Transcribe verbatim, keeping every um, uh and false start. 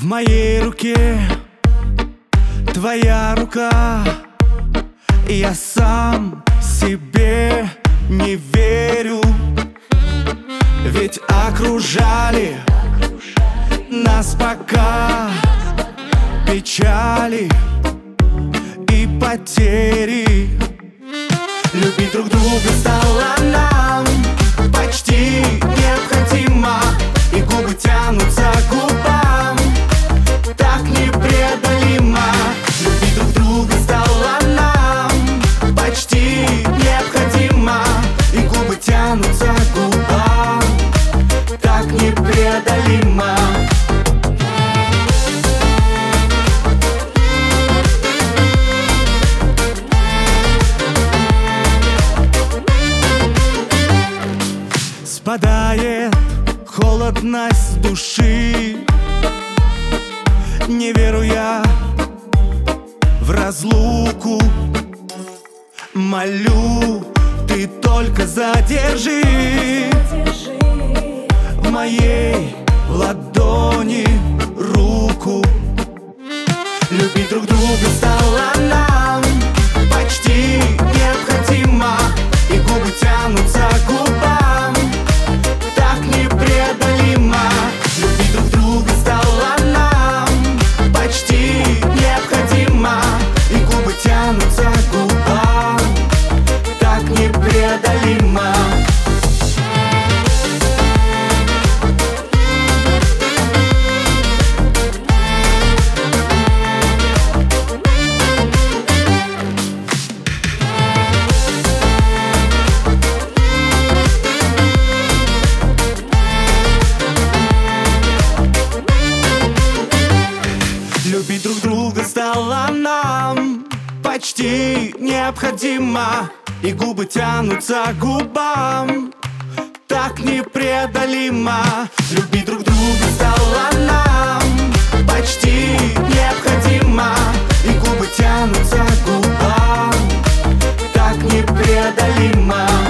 моей руке твоя рука, и я сам себе не верю, ведь окружали нас пока печали и потери. Любить друг друга стало нам почти необходимо, и губы тянутся к губам так непреодолимо. Любить друг друга стало нам почти необходимо, и губы тянутся к губам так непреодолимо. Спадает холодность с души, не верю я в разлуку. Молю, ты только задержи в моей ладони руку. Любить друг друга стало нам почти необходимо, и губы тянутся к губам так непреодолимо. Любить друг друга стало нам почти необходимо, и губы тянутся к губам так непреодолимо. Любить друг друга стало нам почти необходимо, и губы тянутся к губам так непреодолимо. Любить друг друга стало нам почти необходимо, и губы тянутся к губам так непреодолимо.